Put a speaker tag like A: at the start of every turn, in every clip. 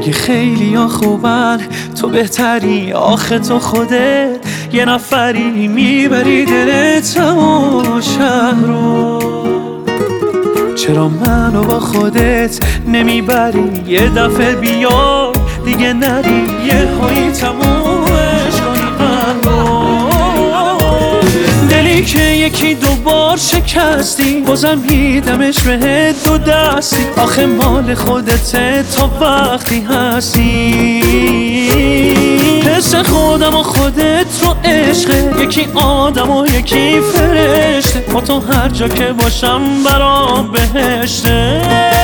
A: میگه خیلی ها خوبن تو بهتری، آخه تو خودت یه نفری میبری دل تمام شهر رو. چرا منو با خودت نمیبری؟ یه دفعه بیا دیگه نری، یه هایی تمومش کنی قلبو. دلی که یکی دوبار شکستی بازم میدمش بهت دو دستی، آخه مال خودته تا وقتی هستی. حس خودم و خودت رو عشقه، یکی آدم و یکی فرشته، با تو هر جا که باشم برام بهشته.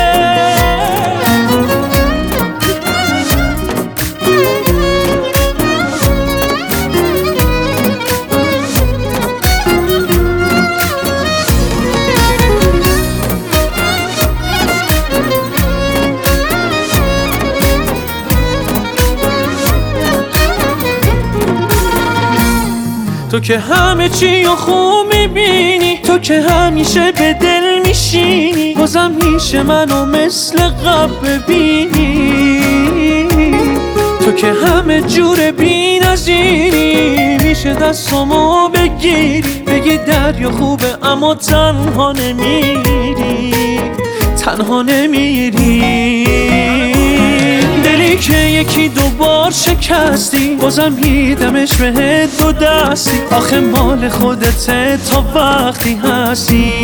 A: تو که همه چی رو خوب میبینی، تو که همیشه به دل میشینی، بازم میشه منو مثل قبل ببینی. تو که همه جور بی نظیری، میشه دستامو بگیری بگی دریا خوبه اما تنها نمیری، تنها نمیری. دلی که یکی دوبار شکستی بازم میدمش بهت دو دستی، آخه مال خودته تا وقتی هستی.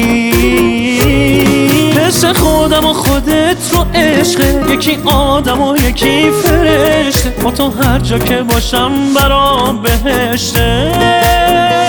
A: حس خودم و خودت رو عشقه، یکی آدم و یکی فرشته، با تو هر جا که باشم برام بهشته.